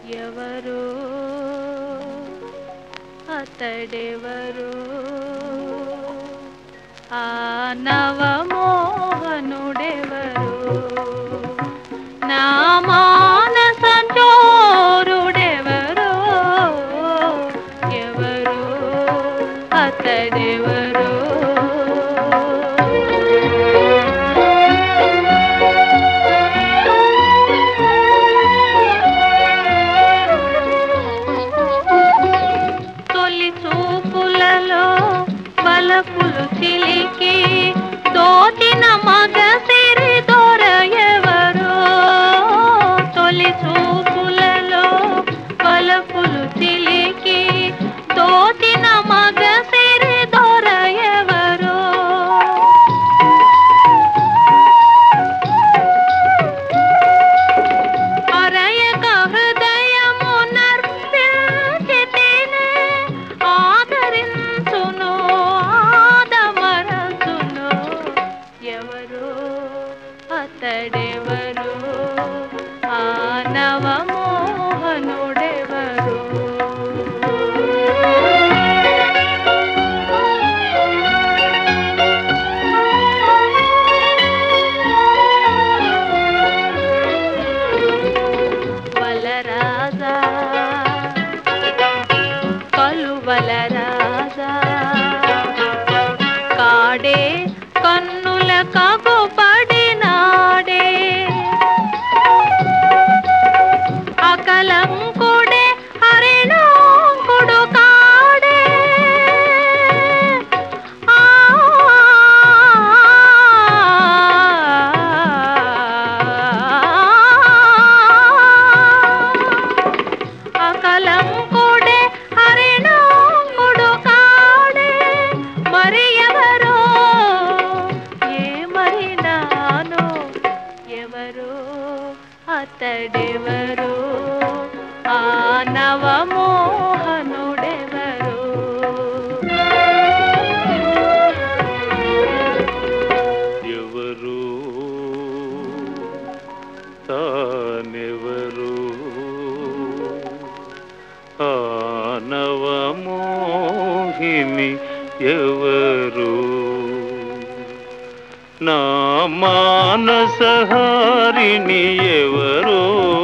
ఎవరో అతడెవరో ఆ నవమోహనుడెవరో నా మానస చోరుడెవరో ఎవరో అతడెవరో బలపులు చిలికి దోచిన మగ సిరి దొర ఎవరో తొలి చూపులలో బలపులు చిలికి దోచిన మగ సిరి దొర ఎవరో అరయక హృదయము నర్పించితినే ఆదరించును ఎవరో అతడెవరో ఆ నవమోహనుడెవరో వలరాజా కలువలరాజా కాడే కన్నుల కగుపడినాడే అకలంకుడే హరిణంకుడు కాడే అకలంకుడే హరిణంకుడు కాడే మరి ఎవరో ఎవరో అతడెవరో ఆ నవమోహనుడెవరో ఎవరో తానెవరో ఆ నవమోహిని ఎవరో నా మానసహారిణి ఎవరో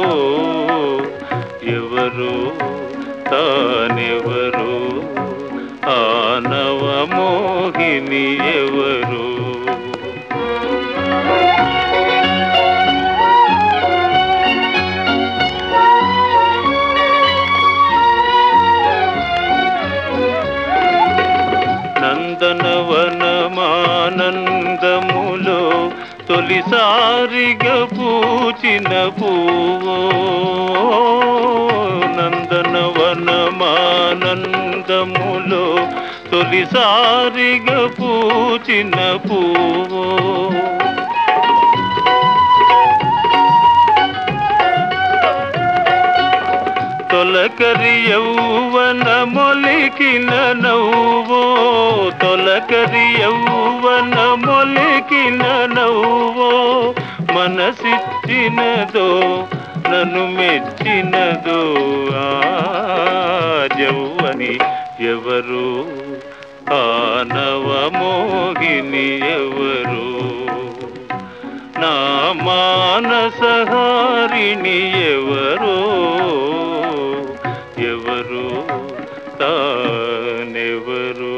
ఎవరో తానెవరో ఆ నవమోహిని ఎవరో నందనవనమానందములో తొలిసారిగా పూచిన పువ్వో నందనవనమానందములో తొలిసారిగా పూచిన పువ్వో తొలకరి యౌవన మొలికిన నవ్వో తొలకరి యౌవన మొలికిన నవ్వో మనసిచ్చినదో నన్ను మెచ్చినదో ఆ యౌవని ఎవరో ఆ నవమోహిని ఎవరో నా మానసహారిణి ఎవరో ఎవరో తానెవరో